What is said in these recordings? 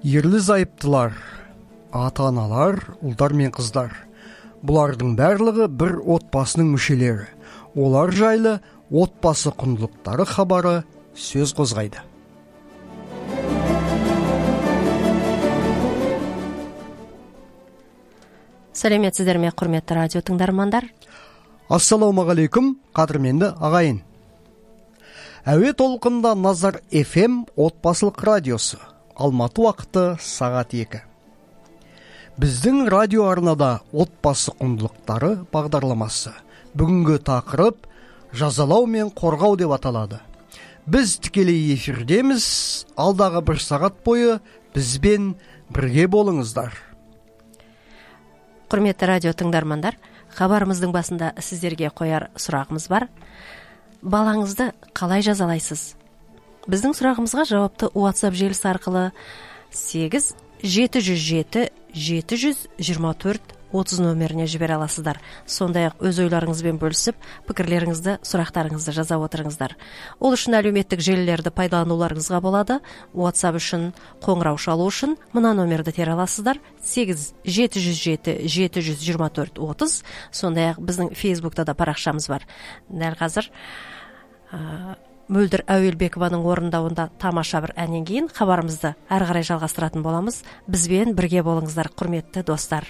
Ерлі зайыптылар, ата-аналар, ұлдар мен қыздар. Бұлардың барлығы бір отбасының мүшелері. Олар жайлы отбасы құндылықтары хабары сөз қозғайды. Сәлеметсіздер ме, құрметті радио тыңдармандар? Ассалаумағалейкум, қадірменді ағайын. Әуе толқында Назар FM отбасылық радиосы. Алматы уақыты сағат 2. Біздің радио арнада отбасы құндылықтары бағдарламасы. Бүгінгі тақырып жазалау мен қорғау деп аталады. Біз тікелей эфирдеміз, алдағы 1 сағат бойы бізбен бірге болыңыздар. Құрметті радио тыңдармандар, хабарымыздың басында сіздерге қояр сұрағымыз бар. Балаңызды қалай жазалайсыз? Біздің сұрағымызға жауапты WhatsApp желісі арқылы 8 707 724 30 нөміріне жібере аласыздар. Сондай-ақ өз ойларыңызбен бөлісіп, пікірлеріңізді, сұрақтарыңызды жаза отырыңыздар. Ол үшін әлеуметтік желілерді пайдалануларыңызға болады. WhatsApp үшін, қоңырау шалу үшін мына нөмірді тере аласыздар: 8 707 724 30. Сондай-ақ біздің Фейсбукта да парақшамыз бар. Дәл қазір Мөлдір Әуелбекованың орындауында тамаша бір әннен кейін хабарымызды әрі қарай жалғастыратын боламыз. Бізбен бірге болыңыздар, құрметті достар.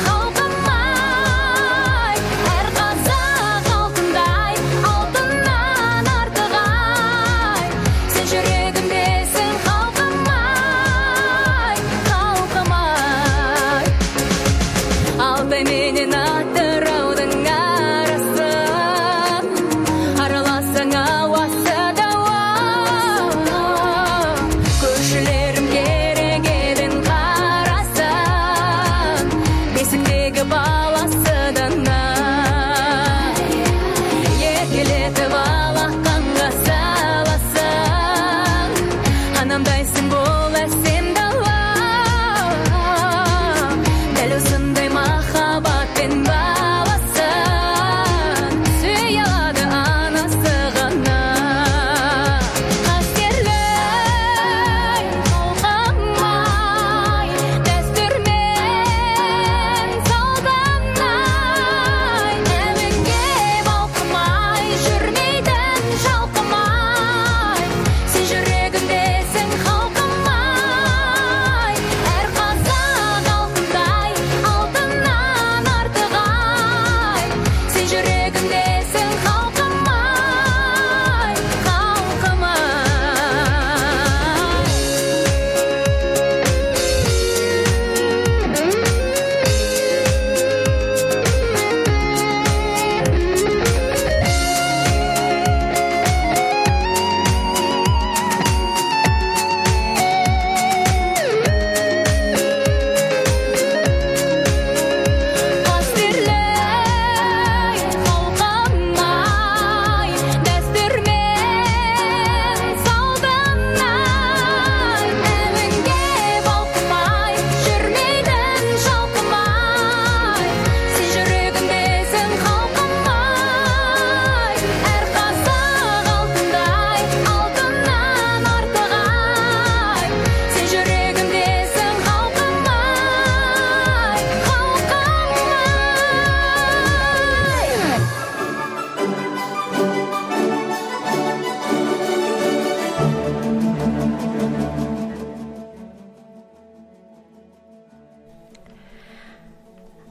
Алтыннан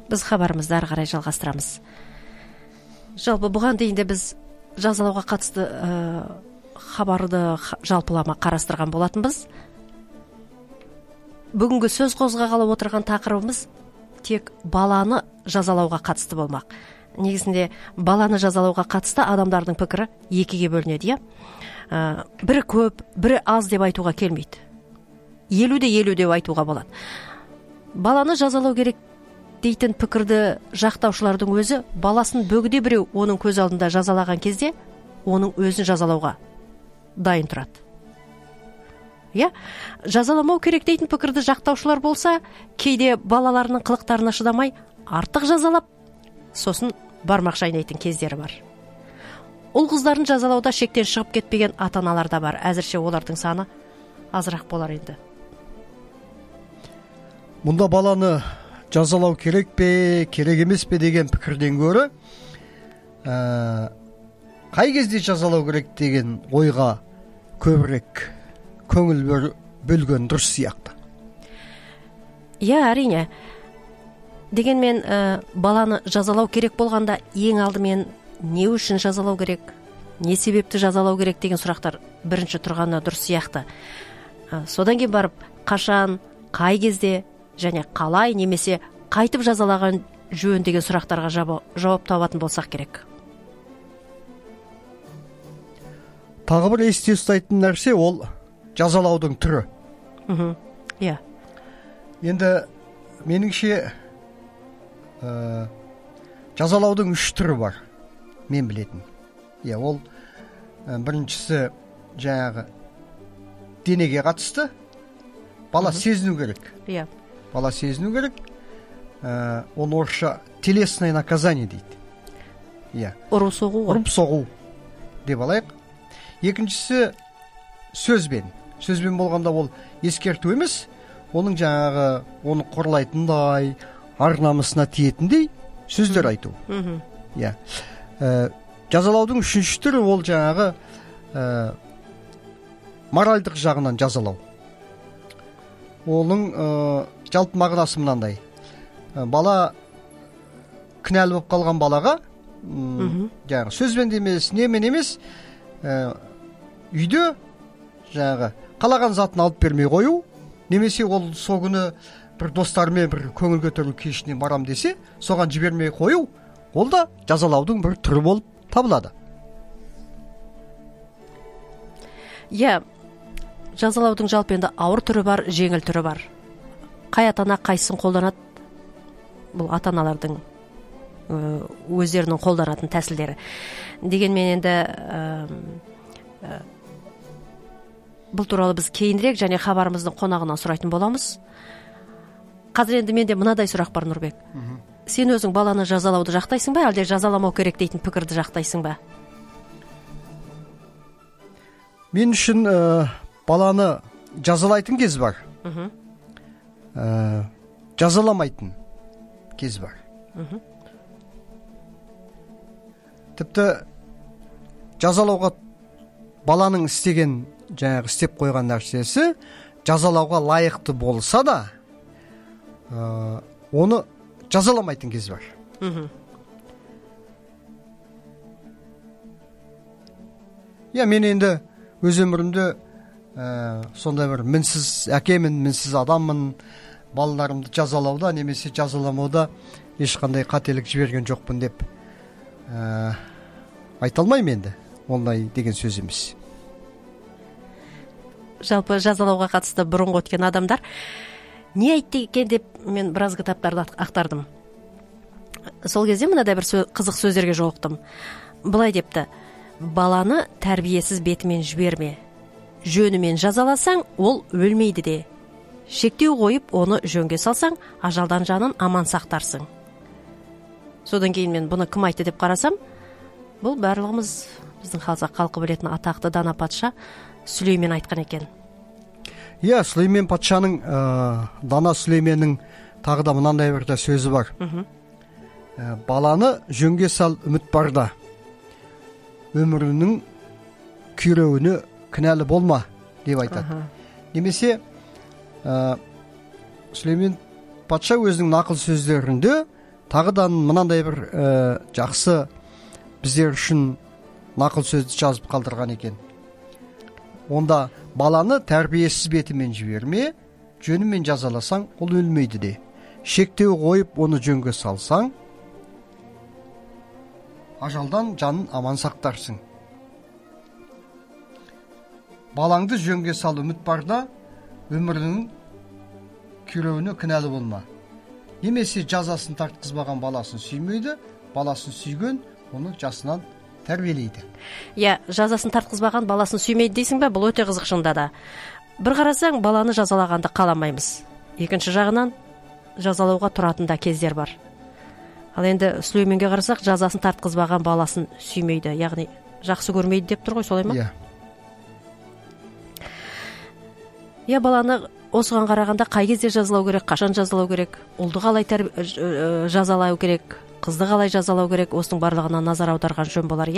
біз хабарымызды ары қарай жалғастырамыз. Жалпы бұған дейін де біз жазалауға қатысты хабарды жалпылама қарастырған болатынбыз. Бүгінгі сөз қозғағалы отырған тақырыбымыз тек баланы жазалауға қатысты болмақ. Негізінде баланы жазалауға қатысты адамдардың пікірі екіге бөлінеді, бірі көп, бірі аз деп айтуға келмейді. 50-50 деп айтуға болады. Баланы жазалау керек дейтін пікірді жақтаушылардың өзі баласын бөгде біреу оның көз алдында жазалаған кезде оның өзін жазалауға дайын тұрады. Жазаламау керек дейтін пікірді жақтаушылар болса, кейде балаларының қылықтарына шыдамай артық жазалап, сосын бармақ шайнайтын кездері бар. Ұл қыздарын жазалауда шектен шығып кетпеген ата-аналар да бар. Әзірше олардың саны азырақ болар енді. Мұнда баланы жазалау керек пе, керек емес пе деген пікірден гөрі, қай кезде жазалау керек деген ойға көбірек көңіл бөлген дұрыс сияқты. Әрине. Дегенмен баланы жазалау керек болғанда ең алдымен не үшін жазалау керек, не себепті жазалау керек деген сұрақтар бірінші тұрғаны дұрыс сияқты. Содан кейін барып, қашан, қай кезде және қалай немесе қайтып жазалаған жөн деген сұрақтарға жауап табатын болсақ керек. Тағы бір есте ұстайтын нәрсе ол жазалаудың түрі. Енді меніңше жазалаудың 3 түрі бар, мен білетін. Ол біріншісі жаңағы денеге қатысты, бала сезіну керек. Бала сезіну керек. Оны орысша телесное наказание дейді. Ұрып соғу ғой. Ұрып соғу деп алайық. Екіншісі сөзбен болғанда ол ескерту емес, оның жаңағы оны қорлайтындай, ар-намысына тиетіндей сөздер айту. Жазалаудың 3-ші түрі ол жаңағы моральдық жағынан жазалау. Оның жалпы мағынасы мынандай. Бала кінәлі болып қалған балаға жаңағы сөзбен емес, немен емес, үйде жаңағы қалаған затын алып бермей қою, немесе ол сол күні бір достарымен бір көңіл көтеру кешіне барам десе, соған жібермей қою, ол да жазалаудың бір түрі болып табылады. Жазалаудың жалпы енді ауыр түрі бар, жеңіл түрі бар. Қай ата-ана қайсысын қолданады? Бұл ата-аналардың өздерінің қолданатын тәсілдері. Дегенмен енді бұл туралы біз кейінірек және хабарымыздың қонағынан сұрайтын боламыз. Қазір енді менде мынадай сұрақ бар, Нұрбек. Сен өзің баланы жазалауды жақтайсың ба, әлде жазаламау керек дейтін пікірді жақтайсың ба? Мен үшін баланы жазалайтын кез бар. Жазаламайтын кез бар. Тіпті жазалауға баланың істеген, жаңағы істеп қойған нәрсесі жазалауға лайықты болса да, оны жазаламайтын кез бар. Мен енді өз өмірімде сондай бір мінсіз әкемін, мінсіз адаммын, балаларымды жазалауда немесе жазаламауда ешқандай қателік жіберген жоқпын деп айта алмаймын енді. Ондай деген сөз емес. Жалпы жазалауға қатысты бұрынғы өткен адамдар не айтты екен деп мен біраз кітаптарды ақтардым. Сол кезде мынадай бір қызық сөздерге жолықтым. Былай депті: баланы тәрбиесіз бетімен жіберме. Жөнімен жазаласаң, ол өлмейді де. Шектеу қойып, оны жөнге салсаң, ажалдан жанын аман сақтарсың. Содан кейін мен бұны кім айтты деп қарасам, бұл барлығымыз біздің халқы білетін атақты дана патша Сүлеймен айтқан екен. Сүлеймен патшаның, дана Сүлейменнің тағы да мынандай бір сөзі бар. Баланы жөнге сал, үміт барда. Өмірінің күйреуіне кінәлі болма деп айтады. Немесе Сүлеймен патша өзінің нақыл сөздерінде тағыдан мынандай бір жақсы біздер үшін нақыл сөзді жазып қалдырған екен. Онда баланы тәрбиесіз бетімен жіберме, жөнімен жазаласаң, ол өлмейді де. Шектеу қойып, оны жөнге салсаң, ажалдан жанын аман сақтарсың. Балаңды жөнге сал, үміт барда, өмірінің күйреуіне кінәлі болма. Немесе жазасын тартқызбаған баласын сүймейді, баласын сүйген, оны жасынан тәрбиелейді. Жазасын тартқызбаған баласын сүймейді дейсің бе? Бұл өте қызық шынында да. Бір қарасаң, баланы жазалағанды қаламаймыз. Екінші жағынан, жазалауға тұратын да кездер бар. Ал енді Сүлейменге қарасақ, жазасын тартқызбаған баласын сүймейді, яғни жақсы көрмейді деп тұр ғой, солай ма? Баланы осыған қарағанда қай кезде жазалау керек, қашан жазалау керек, ұлды қалай жазалау керек, қызды қалай жазалау керек, осының барлығына назар аударған жөн болар.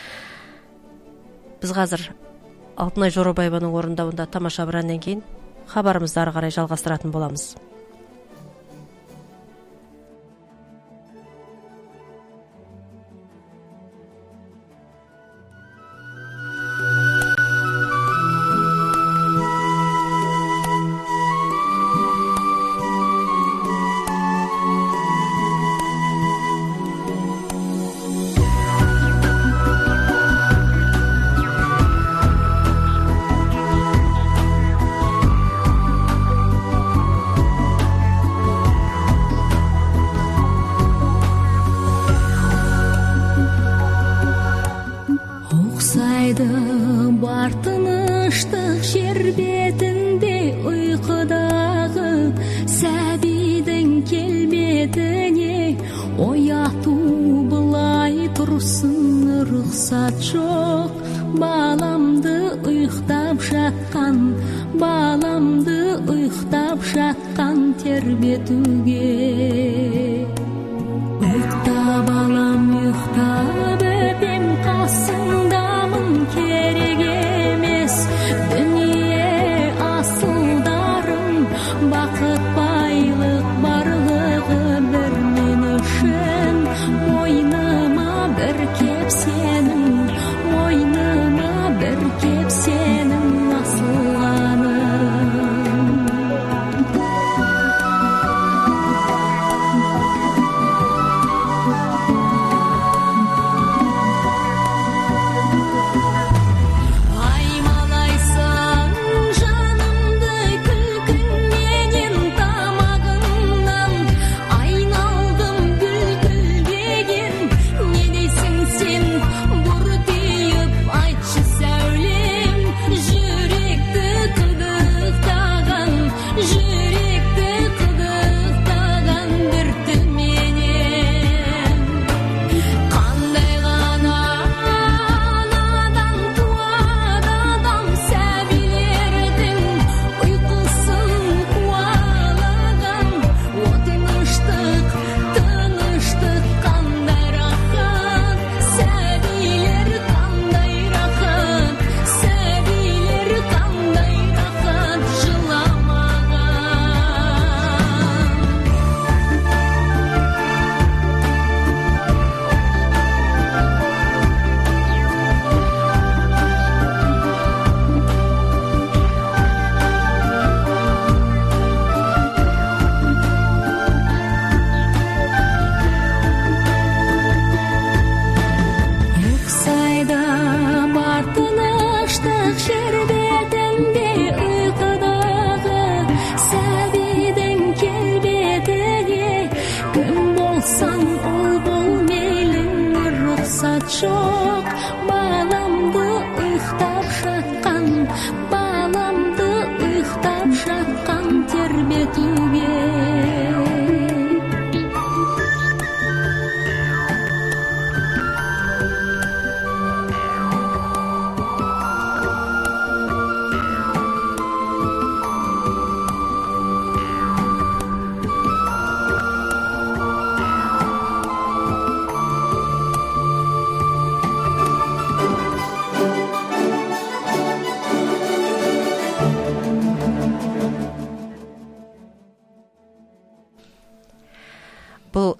Біз қазір Алтынай Жорабаеваның орындауында тамаша бір әннен кейін хабарымызды ары қарай жалғастыратын боламыз. Бар тыныштық жер бетінде ұйқыдағы сәбидің келбетіне ояту былай тұрсын рұқсат жоқ. Баламды ұйықтап жатқан тербетуге. Ұйықта балам, ұйықта бөпем, қасыңдамын, керек емес дүние асылдарым. Бақыт байлық барлығы бір мен үшін, мойныма бір кеп сенің, мойныма бір кеп сенің асылғаным.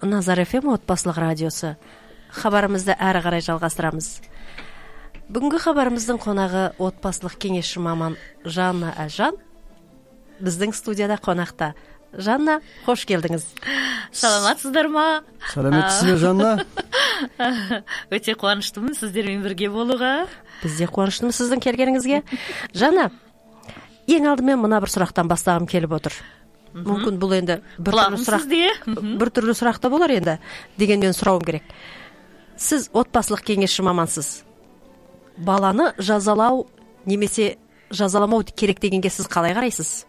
Назар ФМ отбасылық радиосы. Хабарымызды әрі қарай жалғастырамыз. Бүгінгі хабарымыздың қонағы отбасылық кеңесші маман Жанна Әлжан. Біздің студияда қонақта. Жанна, қош келдіңіз. Саламатсыздар ма? Сәлеметсіз бе, Жанна? Өте қуаныштымын сіздермен бірге болуға. Біз де қуаныштымыз сіздің келгеніңізге. Жанна, ең алдымен мына бір сұрақтан бастағым келіп отыр. Мүмкін бұл енді бір түрлі сұрақта болар енді. Дегенмен сұрауым керек. Сіз отбасылық кеңесші мамансыз. Баланы жазалау немесе жазаламау керек дегенге сіз қалай қарайсыз?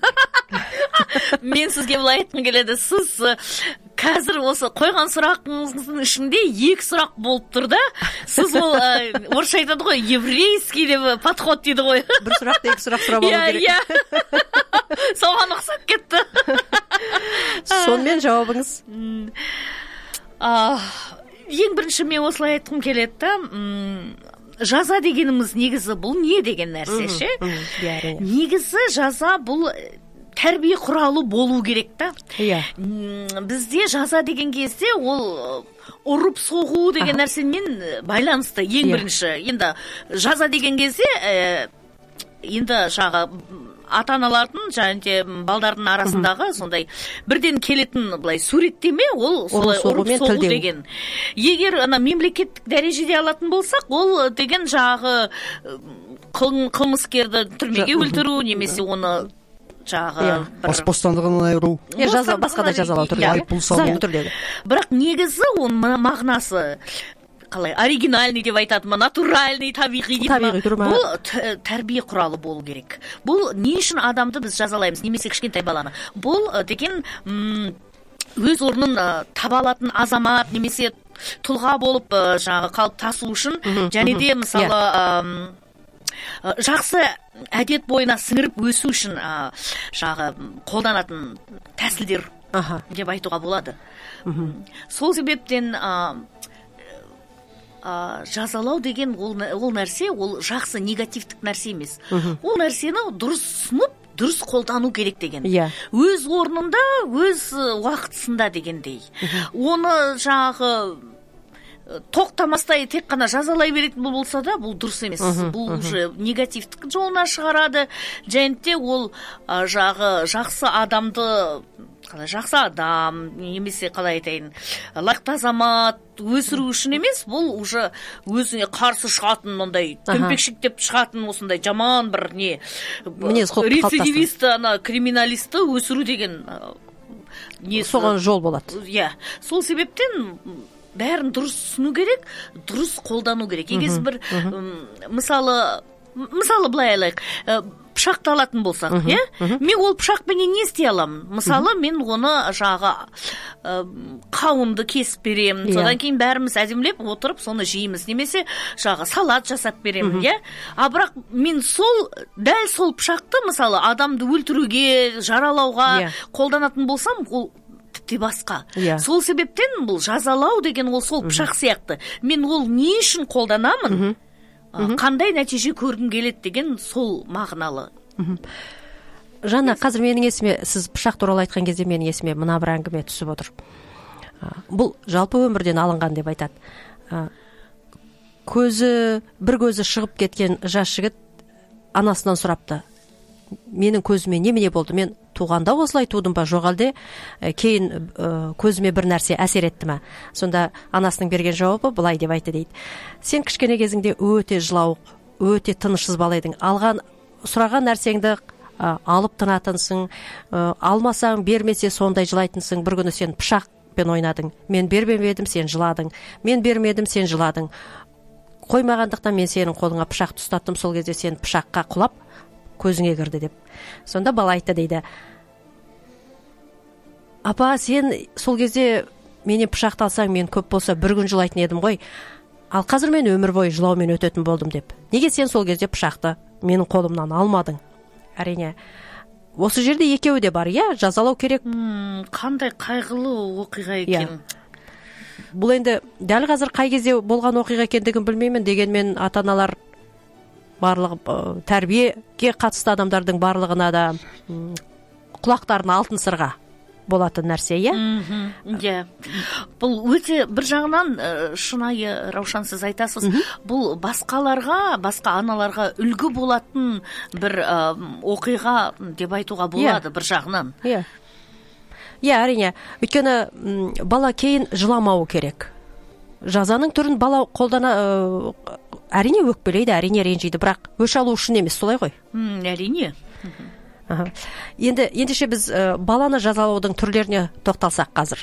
Мен сізге былай айтқым келеді. Сіз қазір осы қойған сұрағыңыздың ішінде екі сұрақ болып тұр да. Сіз ол орысша айтады ғой, еврейский деп подход дейді ғой. Бір сұрақты екі сұрақ сұрап алу керек. Соған ұқсап кетті. Сонымен жауабыңыз? Ең бірінші мен осылай айтқым келеді. Жаза дегеніміз негізі бұл не деген нәрсе ше? Негізі жаза бұл тәрбие құралы болу керек та. Бізде жаза деген кезде ол ұрып соғу деген нәрсемен байланысты ең бірінші. Енді жаза деген кезде енді жағы ата-аналардың және балдардың арасындағы сондай бірден келетін былай суреттеме ол солай ұрып соғу деген. Егер мемлекеттік дәрежеде алатын болсақ, ол деген жағы қылмыскерді түрмеге өлтіру немесе оны жағы бас бостандығынан айыру. Басқа да жазалау түрде. Бірақ негізі оның мағынасы қалай оригинальный деп айтады, натуральный, табиғи дейді ма? Бұл тәрбие құралы болу керек. Бұл не үшін адамды біз жазалаймыз, немесе кішкентай баланы? Бұл деген өз орнын таба алатын азамат немесе тұлға болып жағы қалыптасу үшін, және де мысалы жақсы әдет бойына сіңіріп өсу үшін жағы қолданатын тәсілдер деп айтуға болады. Сол себептен жазалау деген ол нәрсе, ол жақсы негативтік нәрсе емес. Ол нәрсені дұрыс түсініп, дұрыс қолдану керек деген. Өз орнында, өз уақытысында дегендей. Оны жағы тоқтамастай тек қана жазалай беретін болса да, бұл дұрыс емес. Бұл уже негативтік жолына шығарады. Және де ол жағы жақсы адамды жақсы адам, немесе қалай айтайын, лайықты азамат өсіру үшін емес, бұл уже өзіне қарсы шығатын, ондай төмпекшіктеп шығатын осындай жаман бір не рецидивист, криминалисті өсіру деген соған жол болады. Сол себептен бәрін дұрыс түсіну керек, дұрыс қолдану керек. Егер бір мысалы былай алайық, пышақты алатын болсақ, мен ол пышақпенен не істей аламын? Мысалы, мен оны жағы қауынды кесіп беремін, содан кейін бәріміз әдемілеп отырып соны жейміз, немесе жағы салат жасап беремін, бірақ мен дәл сол пышақты мысалы адамды өлтіруге, жаралауға қолданатын болсам, ол тіпті басқа. Сол себептен бұл жазалау деген ол сол пышақ сияқты. Мен ол не үшін қолданамын? Қандай нәтиже көргім келеді деген сол мағыналы. Жанна, қазір менің есіме, сіз пышақ туралы айтқан кезде менің есіме мына бір әңгіме түсіп отыр. Бұл жалпы өмірден алынған деп айтады. Бір көзі шығып кеткен жас жігіт анасынан сұрапты. Менің көзіме немене болды? Мен туғанда осылай тудым ба, жоқ әлде кейін көзіме бір нәрсе әсер етті ме? Сонда анасының берген жауабы былай деп айтты дейді. Сен кішкене кезіңде өте жылауық, өте тынышсыз бала едің. Сұраған нәрсеңді алып тынатынсың, алмасаң бермесе сондай жылайтынсың. Бір күні сен пышақпен ойнадың. Мен бермедім, сен жыладың. Мен бермедім, сен жыладың. Қоймағандықтан мен сенің қолыңа пышақты ұстаттым, сол кезде сен пышаққа құлап көзіңе кірді деп. Сонда бала айтты дейді. Апа, сен сол кезде менен пышақты алсаң, мен көп болса бір күн жылайтын едім ғой. Ал қазір мен өмір бойы жылаумен өтетін болдым деп. Неге сен сол кезде пышақты менің қолымнан алмадың? Әрине, осы жерде екеуі де бар, жазалау керек. Қандай қайғылы оқиға екен. Бұл енді дәл қазір қай кезде болған оқиға екендігін білмеймін, дегенмен ата-аналар барлығы тәрбиеге қатысты адамдардың барлығына да құлақтарын алтын сырға болатын нәрсе, иә? Иә. Бұл өте бір жағынан шынайы, Раушан, сіз айтасыз, бұл басқа аналарға үлгі болатын бір оқиға деп айтуға болады бір жағынан. Иә. Иә, әрине. Өйткені бала кейін жыламауы керек. Жазаның түрін бала қолдана, әрине өкпелейді, әрине ренжиді, бірақ өш алу үшін емес, солай ғой? Әрине. Ендеше біз баланы жазалаудың түрлеріне тоқталсақ қазір.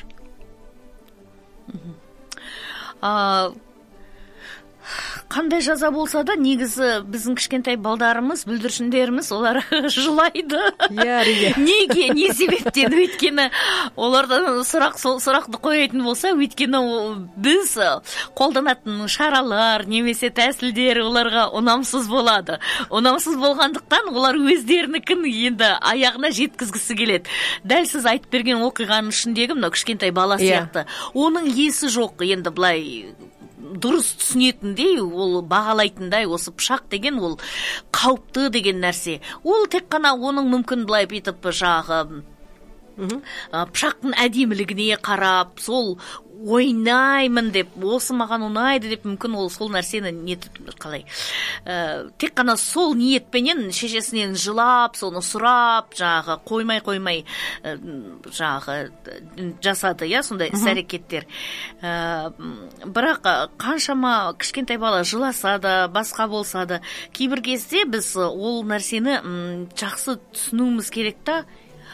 Қандай жаза болса да, негізі біздің кішкентай балдарымыз, бүлдіршіндеріміз, олар жылайды. Неге, не себептен? Өйткені олардан сұрақты қоятын болса, өйткені біз қолданатын шаралар, немесе тәсілдер оларға ұнамсыз болады. Ұнамсыз болғандықтан олар өздерінікін енді аяғына жеткізгісі келеді. Дәл сіз айтып берген оқиғаның ішіндегі мынау кішкентай бала сияқты. Оның есі жоқ, енді былай дұрыс түсінетіндей, ол бағалайтындай, осы пышақ деген ол қауіпті деген нәрсе. Ол тек қана оның мүмкін былай бүйтіп жағы пышақтың әдемілігіне қарап, сол ойнаймын деп, осы маған ұнайды деп, мүмкін ол сол нәрсені қалай тек қана сол ниетпенен шешесінен жылап, соны сұрап, жағы қоймай жағы жасады, иә, сондай іс-әрекеттер. Бірақ қаншама кішкентай бала жыласа да, басқа болса да, кейбір кезде біз ол нәрсені жақсы түсінуіміз керек та.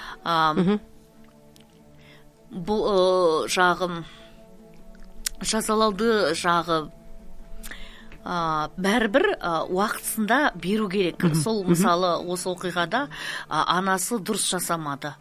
Бұл жағы жазалауды жағы бәрібір уақытысында беру керек. Сол мысалы осы оқиғада анасы дұрыс жасамады.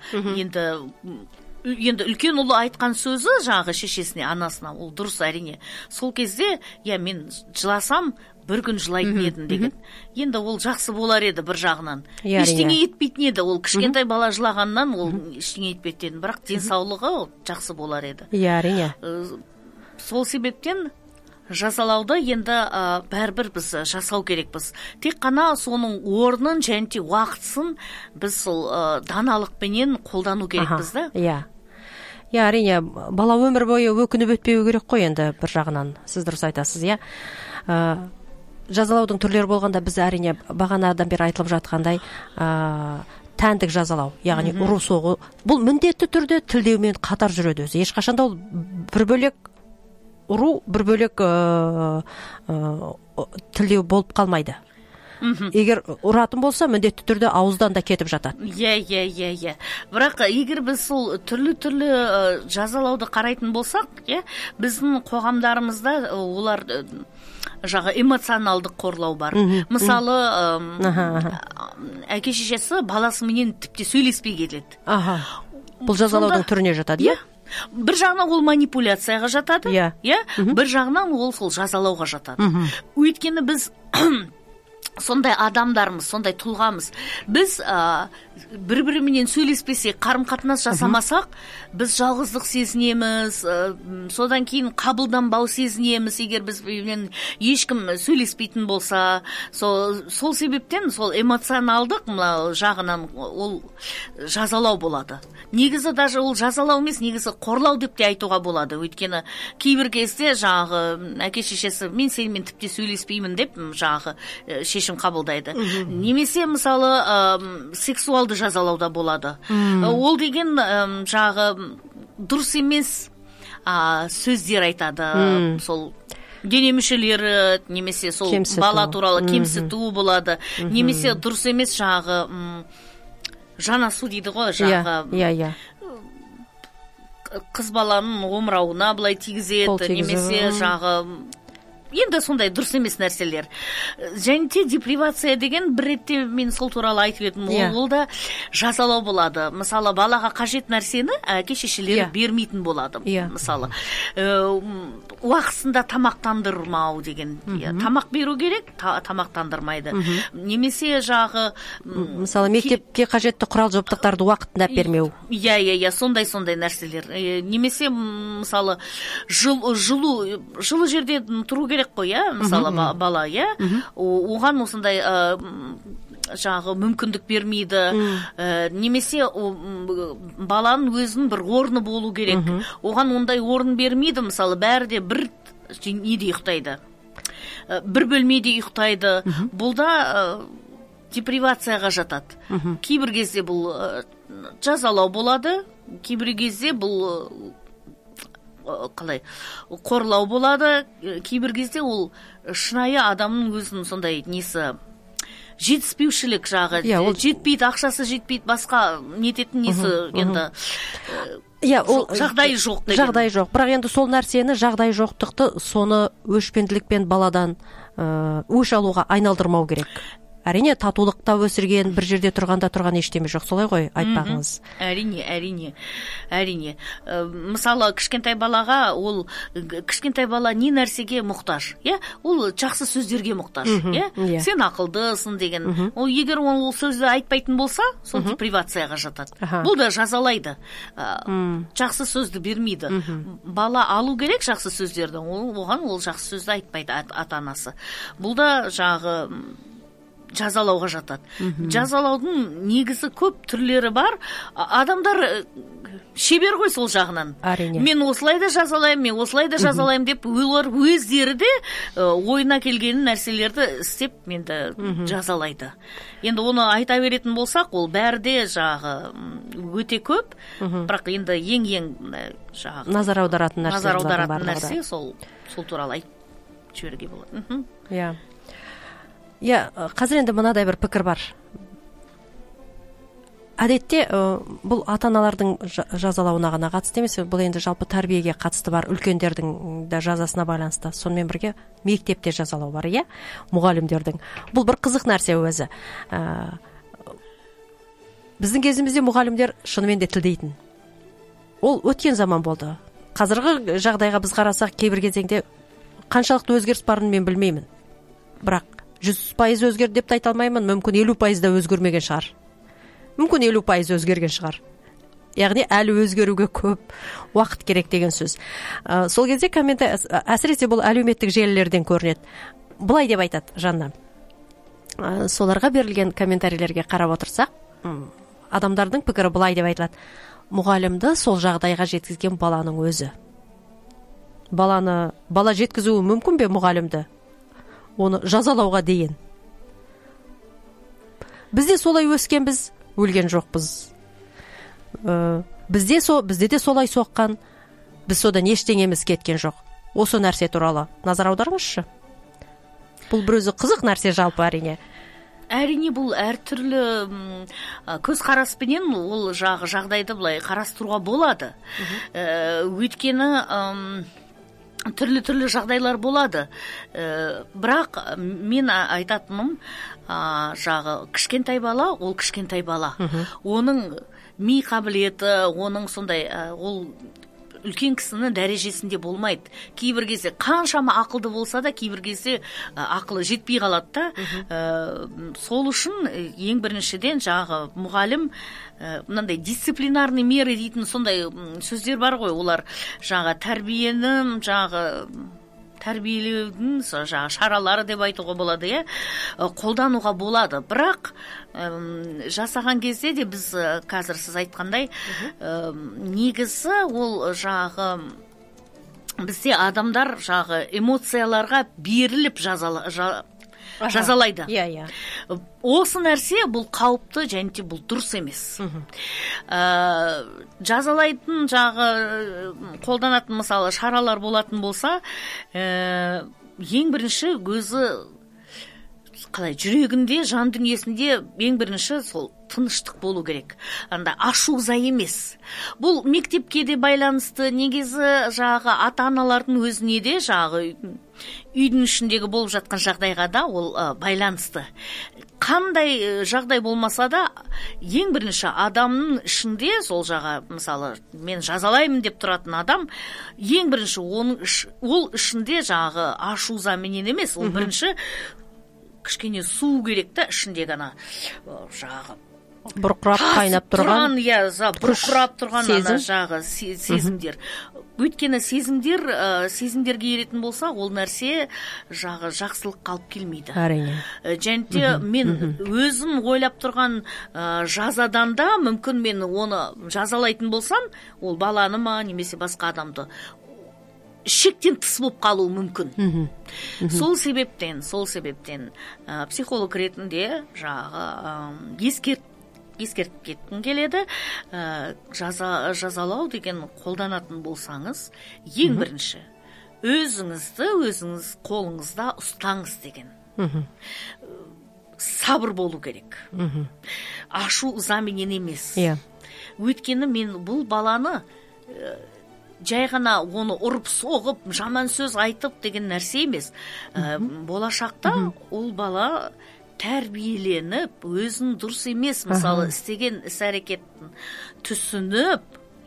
Енді үлкен ұлы айтқан сөзі жағы шешесіне, анасына, ол дұрыс әрине. Сол кезде, мен жыласам, бір күн жылайтын едім деген. Енді ол жақсы болар еді бір жағынан. Ештеңе етпейтін еді. Ол кішкентай бала жылағаннан ол ештеңе етпейтін еді. Бірақ денсаулығы жақсы болар еді. Әрине. Сол себептен жазалауды енді бәрібір біз жасау керекпіз. Тек қана соның орнын және уақытсын біз сол даналықпенен қолдану керекпіз да. Иә, әрине, бала өмір бойы өкініп өтпеу керек қой енді бір жағынан. Сіз дұрыс айтасыз, иә. Жазалаудың түрлері болғанда біз әрине бағанадан бері айтылып жатқандай тәндік жазалау, яғни ұру соғу. Бұл міндетті түрде тілдеумен қатар жүреді өзі. Ешқашанда ол бір бөлек ұру, бір бөлек тілдеу болып қалмайды. Егер ұратын болса, міндетті түрде ауыздан да кетіп жатады. Иә. Бірақ егер біз сол түрлі жазалауды қарайтын болсақ, біздің қоғамдарымызда олар жағы эмоционалдық қорлау бар. Мысалы, әке шешесі баласыменен тіпті сөйлеспей келеді. Бұл жазалаудың түріне жатады, иә? Бір жағынан ол манипуляцияға жатады, бір жағынан ол сол жазалауға жатады. Өйткені біз сондай адамдармыз, сондай тұлғамыз. Біз бір-біріменен сөйлеспесек, қарым-қатынас жасамасақ, біз жалғыздық сезінеміз, содан кейін қабылданбау сезінеміз, егер біз ешкім сөйлеспейтін болса. Сол себептен сол эмоционалдық жағынан ол жазалау болады. Негізі даже ол жазалау емес, негізі қорлау деп те айтуға болады. Өйткені кейбір кезде жағы әке шешесі мен сенімен тіпті сөйлеспеймін деп жағы шешім қабылдайды. Немесе мысалы сексуалды жазалауда болады. Ол деген жағы дұрыс емес сөздер айтады. Сол дене мүшелері, немесе сол бала туралы кемсіту болады. Немесе дұрыс емес жағы жанасу дейді ғой, жағы қыз баланың омырауына былай тигізеді, немесе жағы енді сондай дұрыс емес нәрселер. Және де депривация деген бір ретте мен сол туралы айтып едім. Ол да жазалау болады. Мысалы, балаға қажет нәрсені әке шешелері бермейтін болады. Мысалы, уақытысында тамақтандырмау деген. Тамақ беру керек, тамақтандырмайды. Немесе жағы мысалы, мектепке қажетті құрал жабдықтарды уақытында бермеу. Иә, сондай нәрселер. Немесе мысалы, жылы жерде тұру керек қой, мысалы бала, оған осындай жаңағы мүмкіндік бермейді, немесе баланың өзінің бір орны болу керек, оған ондай орын бермейді. Мысалы бәрі де бір неде ұйықтайды, бір бөлмеде ұйықтайды. Бұл да депривацияға жатады. Кейбір кезде бұл жазалау болады, кейбір кезде бұл қалай қорлау болады, кейбір кезде ол шынайы адамның өзінің сондай несі, жетіспеушілік жағы, жетпейді, ақшасы жетпейді, басқа нететін несі, енді ол жағдайы жоқ деген. Жағдайы жоқ. Бірақ енді сол нәрсені, жағдайы жоқтықты, соны өшпенділікпен баладан өш алуға айналдырмау керек. Әрине, татулықта өсірген, бір жерде тұрған ештеме жоқ, солай ғой айтпағыңыз. Әрине. Мысалы, кішкентай балаға, кішкентай бала не нәрсеге мұқтаж, ол жақсы сөздерге мұқтаж, сен ақылдысың деген. Егер ол сөзді айтпайтын болса, сол депривацияға жатады. Бұл да жазалайды, жақсы сөзді бермейді. Бала алу керек жақсы сөздерді, оған ол жақсы сөзді айтпайды ата-анасы. Бұл да жағы жазалауға жатады. Жазалаудың негізі көп түрлері бар. Адамдар шебер ғой сол жағынан. Мен осылай да жазалаймын, деп олар өздері де ойына келген нәрселерді істеп менді жазалайды. Енді оны айта беретін болсақ, ол бәрі де жағы өте көп, бірақ енді ең жағы назар аударатын нәрсе сол туралы айтып жіберуге болады. Қазір енді мынадай бір пікір бар. Әдетте бұл ата-аналардың жазалауына ғана қатысты емес, бұл енді жалпы тәрбиеге қатысты бар, үлкендердің де жазасына байланысты. Сонымен бірге мектепте жазалау бар, мұғалімдердің. Бұл бір қызық нәрсе өзі. Біздің кезімізде мұғалімдер шынымен де тілдейтін. Ол өткен заман болды. Қазіргі жағдайға біз қарасақ, кейбір кезеңде қаншалықты өзгеріс барын мен білмеймін. Бірақ 100% өзгерді деп айта алмаймын, мүмкін 50% да өзгермеген шығар. Мүмкін 50% өзгерген шығар. Яғни әлі өзгеруге көп уақыт керек деген сөз. Сол кезде әсіресе бұл әлеуметтік желілерден көрінеді. Бұлай деп айтады Жанна. Соларға берілген комментарийлерге қарап отырсақ, адамдардың пікірі бұлай деп айтылады. Мұғалімді сол жағдайға жеткізген баланың өзі. Бала жеткізуі мүмкін бе мұғалімді? Оны жазалауға дейін. Бізде солай өскенбіз, өлген жоқпыз. Бізде де солай соққан, біз содан ештеңеміз кеткен жоқ. Осы нәрсе туралы назар аударыңызшы. Бұл бір өзі қызық нәрсе жалпы әрине. Әрине, бұл әртүрлі көзқараспенен ол жағдайды былай қарастыруға болады. Өйткені түрлі жағдайлар болады. Бірақ мен айтатыным, кішкентай бала, ол кішкентай бала. Оның ми қабілеті, оның сондай, ол үлкен кісінің дәрежесінде болмайды. Кейбір кезде қаншама ақылды болса да, кейбір кезде ақылы жетпей қалады да. Сол үшін ең біріншіден мұғалім мынандай дисциплинарный меры дейтін сондай сөздер бар ғой, олар тәрбиелеудің шаралары деп айтуға болады, қолдануға болады. Бірақ жасаған кезде де біз қазір сіз айтқандай негізі ол бізде адамдар эмоцияларға беріліп жазалайды. Осы нәрсе бұл қауіпті, және бұл дұрыс емес. Жазалайтын қолданатын мысалы шаралар болатын болса, ең бірінші өзі қалай жүрегінде, жан дүниесінде ең бірінші сол тыныштық болу керек. Ашу-ыза емес. Бұл мектепке де байланысты, негізі ата-аналардың өзіне де үйдің ішіндегі болып жатқан жағдайға да ол байланысты. Қандай жағдай болмаса да, ең бірінші адамның ішінде сол мысалы мен жазалаймын деп тұратын адам, ең бірінші ол ішінде ашу-ыза менен емес, ол бірінші кішкене су керек та, ішінде ғана бұрқырап қайнап тұрған бұрқырап тұрған ана жағы сезімдер. Өйткені сезімдерге еретін болса, ол нәрсе жағы жақсылыққа алып келмейді. Әрине. Және де мен өзім ойлап тұрған жазадан да мүмкін мен оны жазалайтын болсам, ол баланы ма немесе басқа адамды шектен тыс болып қалуы мүмкін. Сол себептен психолог ретінде жағы ескертіп кеткім келеді. Жазалау деген қолданатын болсаңыз, ең бірінші өзіңіз қолыңызда ұстаңыз деген. Сабыр болу керек. Ашу ызаменен емес. Өйткені мен бұл баланы жай ғана оны ұрып соғып, жаман сөз айтып деген нәрсе емес. Болашақта ол бала тәрбиеленіп, өзін дұрыс емес, мысалы, істеген іс-әрекеттің түсініп,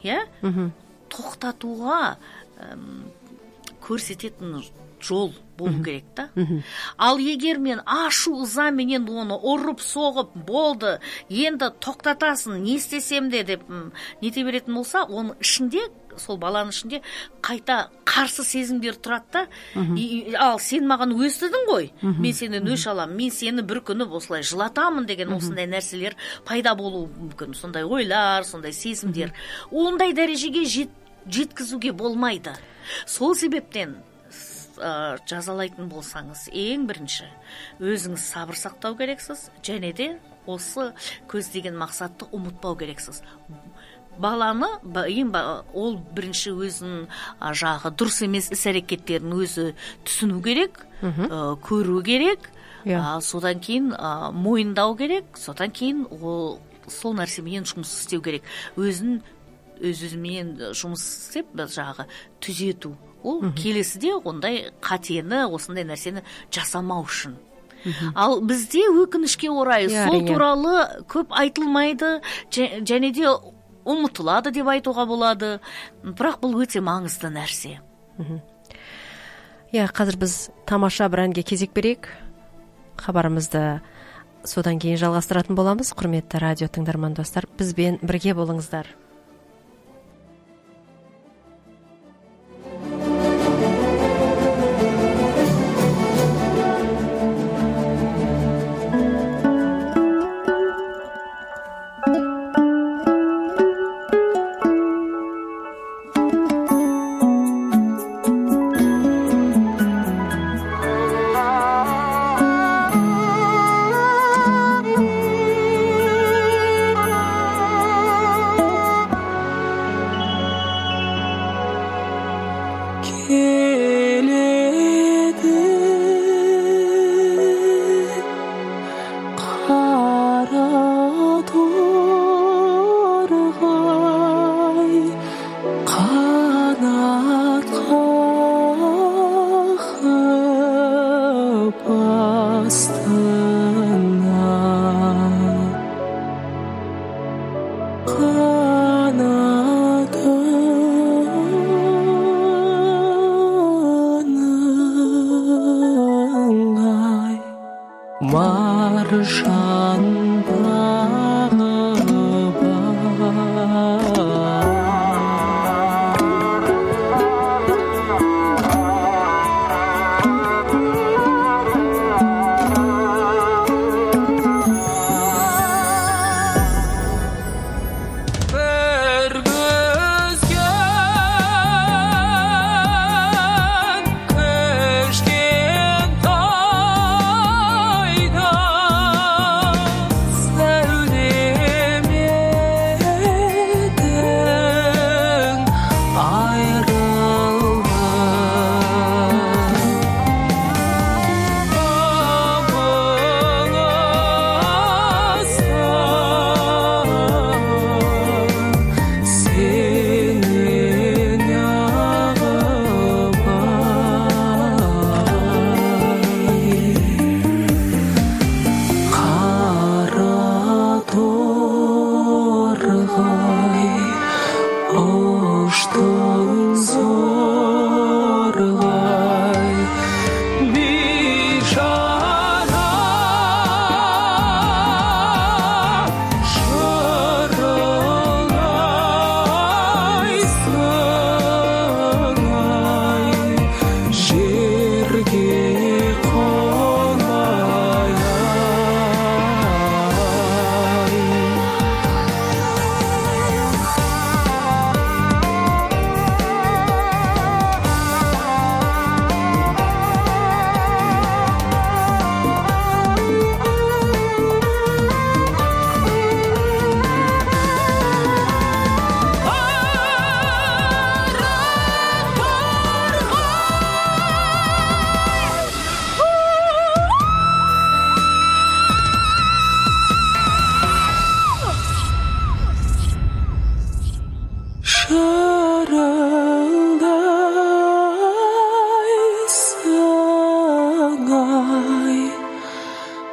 тоқтатуға көрсететін жол болу керек та. Ал егер мен ашу ызаменен оны ұрып соғып, болды, енді тоқтатасың, не істесем де деп нете беретін болса, оның ішінде, сол баланың ішінде қайта қарсы сезімдер тұрады да. Ал сен маған өстідің ғой, мен сенен өш аламын, мен сені бір күні осылай жылатамын деген осындай нәрселер пайда болуы мүмкін. Сондай ойлар, сондай сезімдер. Ондай дәрежеге жеткізуге болмайды. Сол себептен жазалайтын болсаңыз, ең бірінші өзіңіз сабыр сақтау керексіз, және де осы көздеген мақсатты ұмытпау керексіз. Баланы, ол бірінші өзін жағы дұрыс емес іс-әрекеттерін өзі түсіну керек, көру керек, содан кейін мойындау керек, содан кейін сол нәрсемен жұмыс істеу керек. Өз-өзімен жұмыс істеп, жағы түзету. Ол келесіде ондай қатені, осындай нәрсені жасамау үшін. Ал бізде өкінішке орай сол туралы көп айтылмайды, және де ұмытылады деп айтуға болады. Бірақ бұл өте маңызды нәрсе. Қазір біз тамаша бір әнге кезек берейік. Хабарымызды содан кейін жалғастыратын боламыз. Құрметті радио тыңдарман достар, бізбен бірге болыңыздар.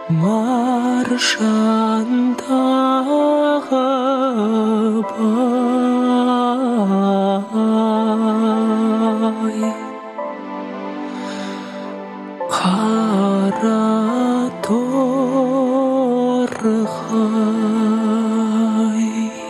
маржандағы бай қара торғай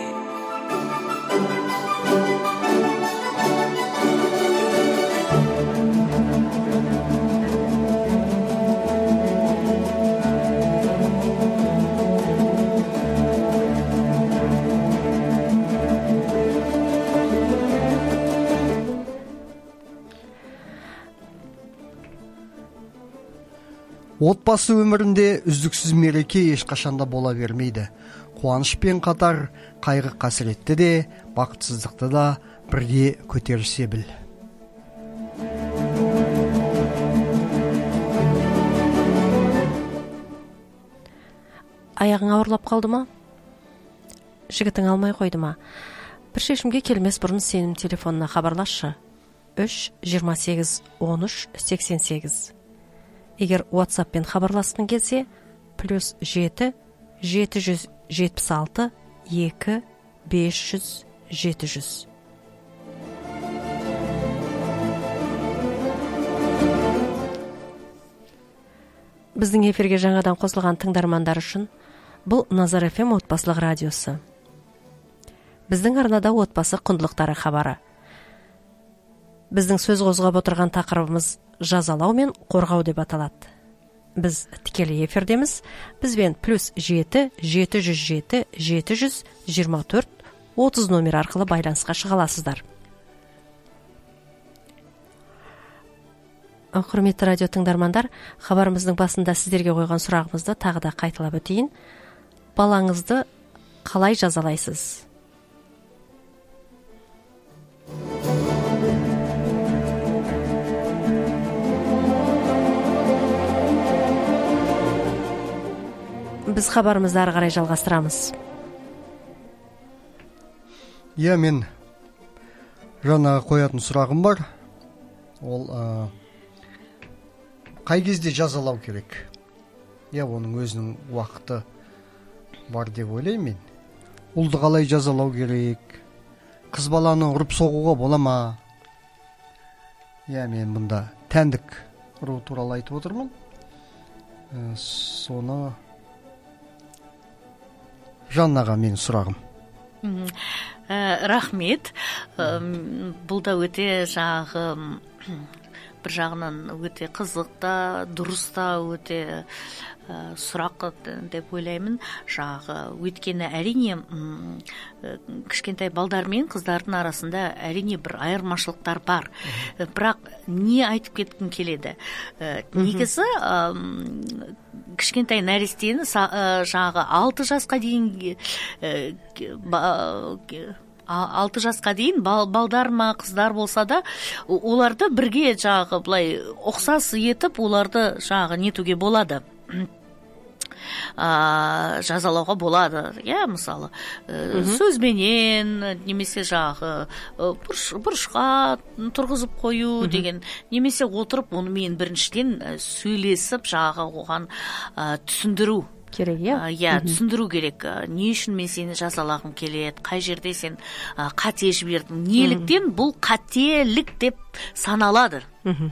Отбасы өмірінде үздіксіз мереке ешқашанда бола бермейді. Қуанышпен қатар қайғы қасіретті де, бақытсыздықты да бірге көтерісе біл. Аяғың ауырлап қалды ма? Жігітің алмай қойды ма? Бір шешімге келмес бұрын сенің телефонына хабарласшы. 3-28-13-88. Егер WhatsApp-пен хабарласқың келсе, +7 776 2 500 700. Біздің эфирге жаңадан қосылған тыңдармандар үшін бұл Назар FM отбасылық радиосы. Біздің арнада отбасы құндылықтары хабары. Біздің сөз қозғап отырған тақырыбымыз жазалау мен қорғау деп аталады. Біз тікелей эфирдеміз. Бізбен +7 707 724 30 номер арқылы байланысқа шыға аласыздар. Құрметті радио тыңдармандар, хабарымыздың басында сіздерге қойған сұрағымызды тағы да қайталап өтейін. Балаңызды қалай жазалайсыз? Біз хабарымызды ары қарай жалғастырамыз. Мен жаңа қоятын сұрағым бар. Ол қай кезде жазалау керек? Оның өзінің уақыты бар деп ойлаймын. Ұлды қалай жазалау керек? Қыз баланы ұрып соғуға бола ма? Мен мұнда тәндік ұру туралы айтып отырмын. Соны Жаннаға мен сұрағым. Рахмет. Бұл да өте бір жағынан өте қызықта, дұрыста, өте сұрақ деп ойлаймын. Өйткені әрине кішкентай балдар мен қыздардың арасында әрине бір айырмашылықтар бар. Бірақ не айтып кеткім келеді? Негізі кішкентай нәрестені 6 жасқа дейін 6 жасқа дейін балдар ма қыздар болса да оларды бірге былай ұқсас етіп оларды нетуге болады, жазалауға болады. Мысалы сөзбенен немесе бұрышқа тұрғызып қою деген, немесе отырып онымен біріншіден сөйлесіп оған түсіндіру керек. Түсіндіру керек. Не үшін мен сені жазалағым келеді, қай жерде сен қате жібердің, неліктен бұл қателік деп саналады.